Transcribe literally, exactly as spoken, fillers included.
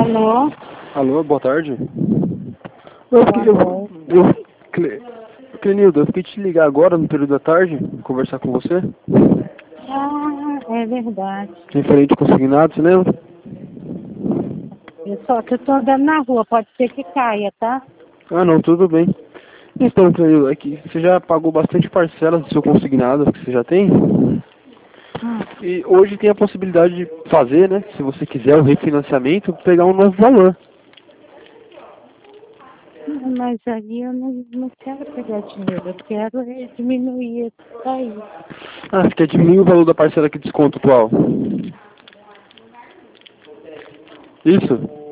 Alô? Alô, boa tarde. Eu fiquei, eu, eu, Cle- Clenilda, eu fiquei te ligar agora no período da tarde, conversar com você. Ah, é verdade. Referente ao consignado, você lembra? Eu só que eu tô andando na rua, pode ser que caia, tá? Ah, não, tudo bem. Então, Clenilda, aqui, você já pagou bastante parcelas do seu consignado que você já tem? Hum. E hoje tem a possibilidade de fazer, né, se você quiser o refinanciamento, pegar um novo valor. Mas aí eu não, não quero pegar dinheiro, eu quero é diminuir isso daí. Ah, você quer diminuir o valor da parcela que desconto atual? Isso?